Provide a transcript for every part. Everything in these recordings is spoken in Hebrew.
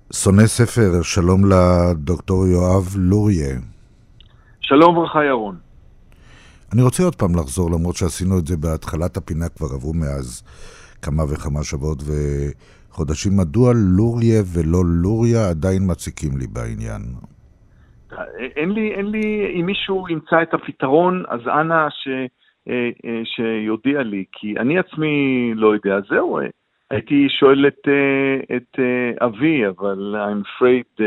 שונא ספר, שלום לדוקטור יואב לוריה. שלום וברכה ירון. אני רוצה עוד פעם לחזור, למרות שעשינו את זה בהתחלת הפינה, כבר עברו מאז כמה וכמה שבועות וחודשים. מדוע לוריה ולא לוריה עדיין מציקים לי בעניין? אין לי, אם מישהו ימצא את הפתרון, אז אנא שיודיע לי, כי אני עצמי לא יודע. זהו, הייתי שואל את אבי, אבל I'm afraid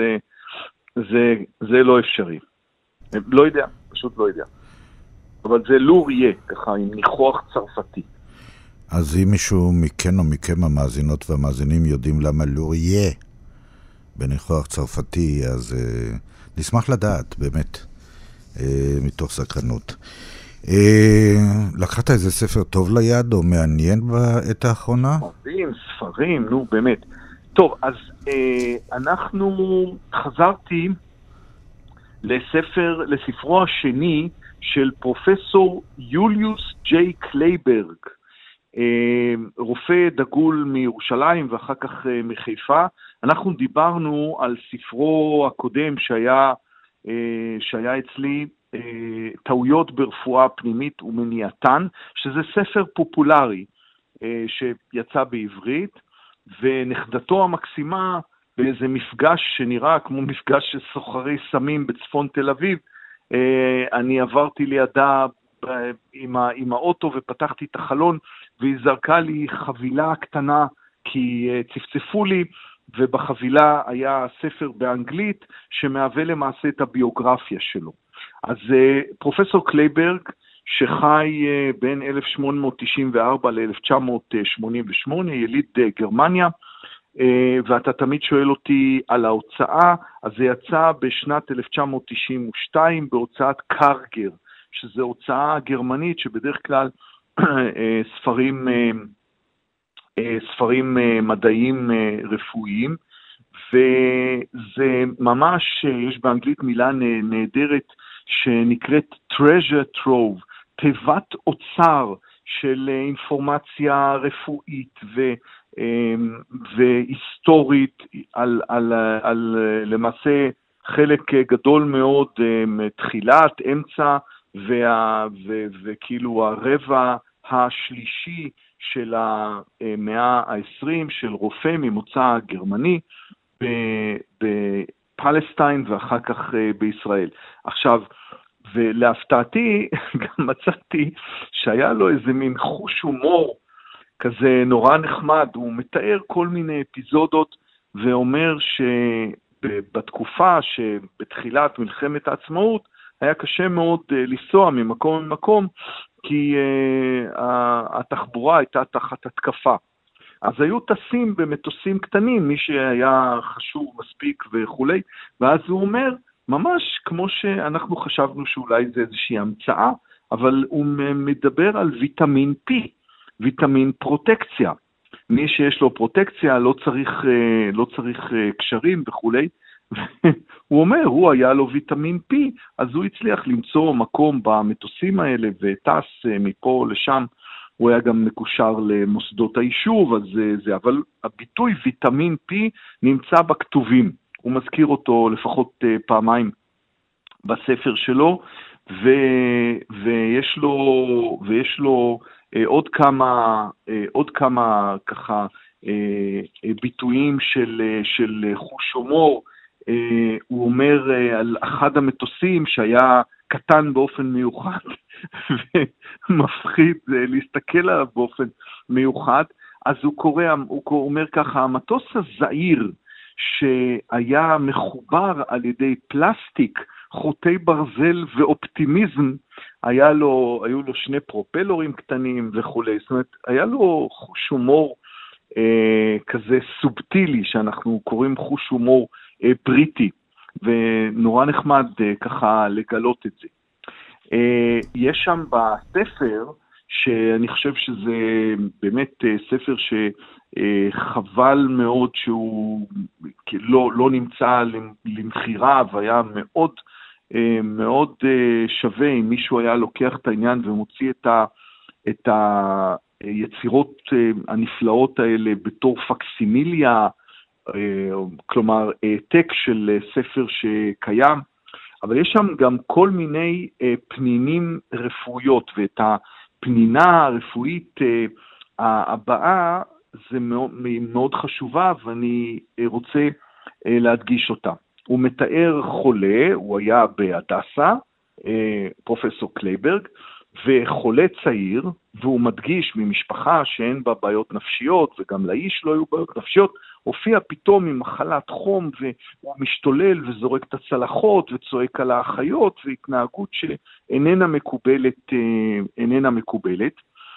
זה לא אפשרי. לא יודע, פשוט לא יודע. אבל זה לוריה, ככה, עם ניחוח צרפתי. אז אם מישהו מכן או מכם המאזינות והמאזינים יודעים למה לוריה בניחוח צרפתי, אז נשמח לדעת, באמת, מתוך סקרנות. לקחת איזה ספר טוב ליד או מעניין בעת האחרונה? ספרים, נו באמת. טוב, אז חזרתי לספרו השני של פרופסור יוליוס ג'יי קלייברג, רופא דגול מירושלים ואחר כך מחיפה. אנחנו דיברנו על ספרו הקודם שהיה אצלי, טעויות ברפואה פנימית ומניעתן, שזה ספר פופולרי שיצא בעברית, ונכדתו המקסימה באיזה מפגש שנראה כמו מפגש של סוחרי סמים בצפון תל אביב, אני עברתי לידה עם האוטו ופתחתי את החלון, והיא זרקה לי חבילה קטנה, כי צפצפו לי, ובחבילה היה ספר באנגלית שמהווה למעשה את הביוגרפיה שלו. אז פרופסור קלייברג, שחי בין 1894 ל-1988, יליד גרמניה, ואתה תמיד שואל אותי על ההוצאה, אז זה יצא בשנת 1992 בהוצאת קרגר, שזו הוצאה גרמנית שבדרך כלל ספרים מדעיים רפואיים, וזה ממש, יש באנגלית מילה נהדרת שנקראת treasure trove, תיבת אוצר של אינפורמציה רפואית והיסטורית על למעשה חלק גדול מאוד מתחילת, אמצע וכאילו הרבע השלישי של המאה ה-20 של רופא ממוצא גרמני בפלסטין ואחר כך בישראל. עכשיו, ולהפתעתי גם מצאתי שהיה לו איזה מין חוש הומור כזה נורא נחמד. הוא מתאר כל מיני אפיזודות ואומר שבתקופה שבתחילת מלחמת העצמאות היה קשה מאוד לנסוע ממקום למקום, כי התחבורה הייתה תחת התקפה. אז היו טסים במטוסים קטנים, מי שהיה חשוב מספיק וכולי, ואז הוא אומר, ממש כמו שאנחנו חשבנו שאולי זה איזושהי המצאה, אבל הוא מדבר על ויטמין P, ויטמין פרוטקציה. מי שיש לו פרוטקציה לא צריך קשרים וכולי, הוא אומר, הוא היה לו ויטמין P, אז הוא הצליח למצוא מקום במטוסים האלה וטס מפה לשם. הוא היה גם מקושר למוסדות היישוב, אבל הביטוי ויטמין P נמצא בכתובים. הוא מזכיר אותו לפחות פעמיים בספר שלו, ויש לו עוד כמה ככה ביטויים של חוש הומור. הוא אומר על אחד המטוסים שהיה קטן באופן מיוחד ומפחיד להסתכל עליו באופן מיוחד, אז הוא אומר ככה, המטוס הזעיר שהיה מחובר על ידי פלסטיק, חוטי ברזל ואופטימיזם, היו לו שני פרופלורים קטנים וכו'. זאת אומרת, היה לו חוש הומור כזה סובטילי, שאנחנו קוראים חוש הומור בריטי, ונורא נחמד ככה לגלות את זה. יש שם בספר, שאני חושב שזה באמת ספר שחבל מאוד שהוא לא נמצא למחירה, והיה מאוד מאוד שווה אם מישהו היה לוקח את העניין ומוציא את היצירות הנפלאות האלה בתור פקסימיליה, כלומר העתק של ספר שקיים, אבל יש שם גם כל מיני פנינים רפואיות, ואת הפנינה הרפואית הבאה זה מאוד, מאוד חשובה, ואני רוצה להדגיש אותה. הוא מתאר חולה, הוא היה בהדסה, פרופסור קלייברג, וחולה צעיר, והוא מדגיש ממשפחה שאין בה בעיות נפשיות, וגם לאיש לא היו בעיות נפשיות, הופיע פתאום עם מחלת חום, והוא משתולל וזורק את הצלחות, וצועק על האחיות, והתנהגות שאיננה מקובלת,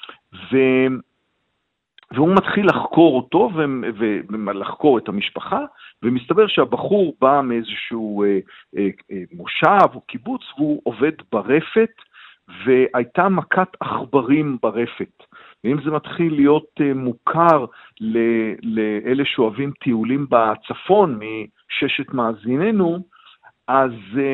והוא מתחיל לחקור אותו, ולחקור את המשפחה, ומסתבר שהבחור בא מאיזשהו מושב או קיבוץ, והוא עובד ברפת, והייתה מכת עכברים ברפת. ואם זה מתחיל להיות מוכר לאלה שאוהבים טיולים בצפון, מששת מאזיננו, אז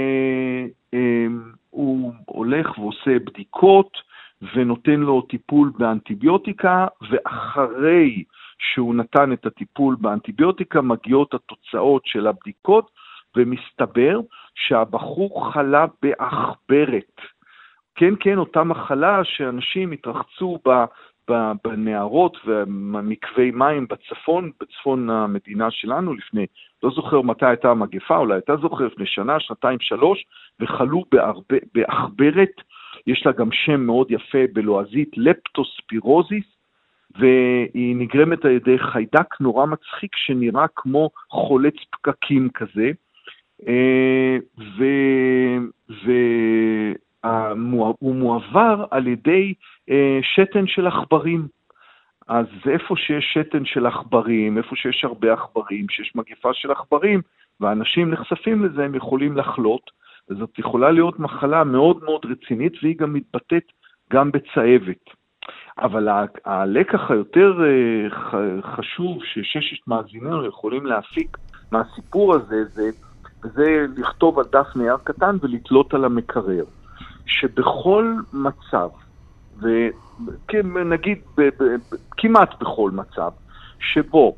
הוא הולך ועושה בדיקות, ונותן לו טיפול באנטיביוטיקה, ואחרי שהוא נתן את הטיפול באנטיביוטיקה, מגיעות התוצאות של הבדיקות, ומסתבר שהבחור חלה בעכברת. כן, כן, אותה מחלה שאנשים התרחצו בנהרות ומקווי מים בצפון המדינה שלנו לפני, לא זוכר מתי הייתה המגפה, אולי הייתה זוכר לפני שנה, שנתיים, 3, וחלו בעכברת, יש לה גם שם מאוד יפה בלועזית, לפטוספירוזיס, והיא נגרמת על ידי חיידק נורא מצחיק שנראה כמו חולץ פקקים כזה, הוא מועבר על ידי שתן של עכברים. אז איפה שיש שתן של עכברים, איפה שיש הרבה עכברים, שיש מגפה של עכברים, ואנשים נחשפים לזה, הם יכולים לחלות, וזאת יכולה להיות מחלה מאוד מאוד רצינית, והיא גם מתבטאת גם בצהבת. אבל הלקח היותר חשוב שששת מאזיננו יכולים להפיק מהסיפור הזה, זה לכתוב על דף נייר קטן ולתלות על המקרר. שבכל מצב, ונגיד כמעט בכל מצב, שבו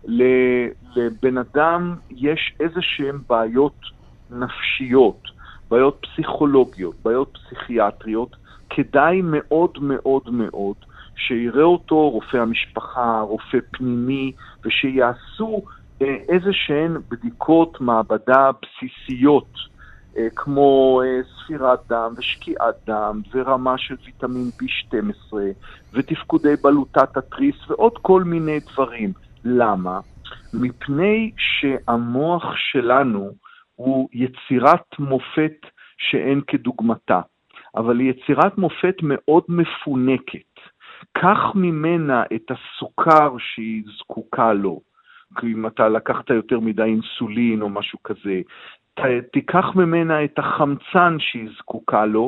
לבן אדם יש איזשהם בעיות נפשיות, בעיות פסיכולוגיות, בעיות פסיכיאטריות, כדאי מאוד מאוד מאוד שיראה אותו רופא המשפחה, רופא פנימי, ושיעשו איזשהן בדיקות מעבדה בסיסיות, כמו ספירת דם ושקיעת דם ורמה של ויטמין B12 ותפקודי בלוטת התריס ועוד כל מיני דברים. למה? מפני שהמוח שלנו הוא יצירת מופת שאין כדוגמתה, אבל היא יצירת מופת מאוד מפונקת. קח ממנה את הסוכר שהיא זקוקה לו, אם אתה לקחת יותר מדי אינסולין או משהו כזה, תיקח ממנה את החמצן שהיא זקוקה לו,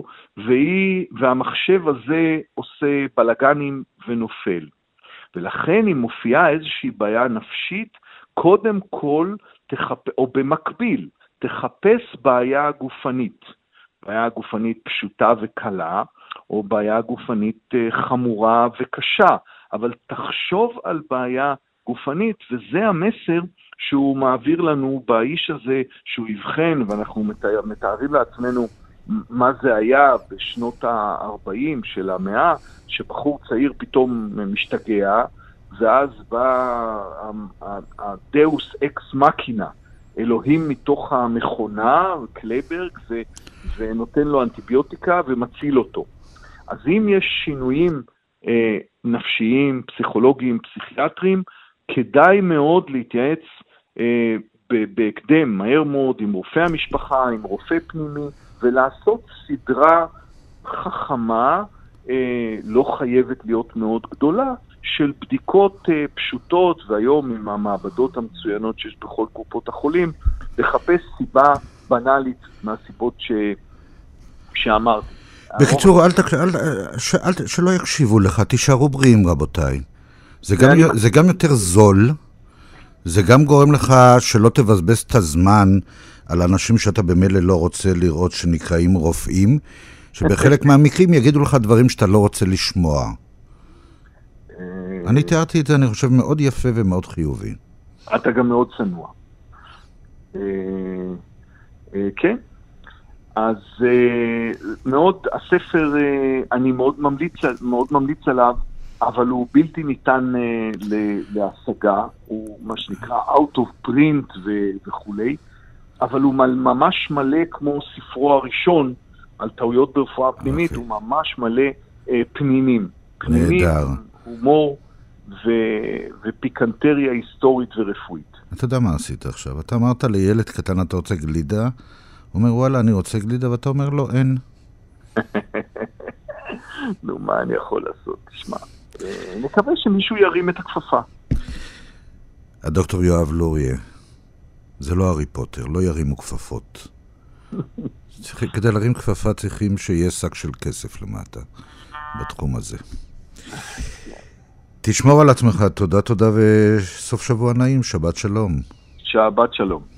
והמחשב הזה עושה בלגנים ונופל. ולכן אם מופיעה איזושהי בעיה נפשית, קודם כל, או במקביל, תחפש בעיה גופנית. בעיה גופנית פשוטה וקלה, או בעיה גופנית חמורה וקשה, אבל תחשוב על בעיה גופנית, וזה המסר שהוא מעביר לנו באיש הזה, שהוא יבחן, ואנחנו מתארים לעצמנו מה זה היה בשנות ה-40 של המאה, שבחור צעיר פתאום משתגע, ואז בא הדאוס אקס מקינה, אלוהים מתוך המכונה, קלייברג, ונותן לו אנטיביוטיקה ומציל אותו. אז אם יש שינויים נפשיים, פסיכולוגיים, פסיכיאטריים, כדאי מאוד להתייעץ בהקדם, מהר מאוד, עם רופא המשפחה, עם רופא פנימי, ולעשות סדרה חכמה, לא חייבת להיות מאוד גדולה, של בדיקות פשוטות, והיום עם המעבדות המצוינות שיש בכל קופות החולים, לחפש סיבה בנאלית מהסיבות שאמרתי. בקיצור, שלא יקשיבו לך, תישארו בריאים רבותיי. זה גם יותר זול, זה גם גורם לך שלא תבזבז את הזמן על אנשים שאתה במילא לא רוצה לראות שנקראים רופאים, שבחלק מהמקרים יגידו לך דברים שאתה לא רוצה לשמוע. אני תיארתי את זה, אני חושב, מאוד יפה ומאוד חיובי. אתה גם מאוד צנוע. כן. אז מאוד, הספר, אני מאוד ממליץ עליו, אבל הוא בלתי ניתן להשגה, הוא מה שנקרא out of print וכולי, אבל הוא ממש מלא כמו ספרו הראשון על טעויות ברפואה פנימית, הוא ממש מלא פנינים, הומור ופיקנטריה היסטורית ורפואית. אתה יודע מה עשית עכשיו? אתה אמרת לילד קטן, אתה רוצה גלידה? הוא אומר, וואלה, אני רוצה גלידה, ואתה אומר לו, אין. נו, מה אני יכול לעשות? תשמע, מקווה שמישהו ירים את הכפפה. הדוקטור יואב לוריה, זה לא הארי פוטר, לא ירימו כפפות. כדי להרים כפפה צריכים שיהיה שק של כסף למטה, בתחום הזה. תשמור על עצמך, תודה וסוף שבוע נעים, שבת שלום. שבת שלום.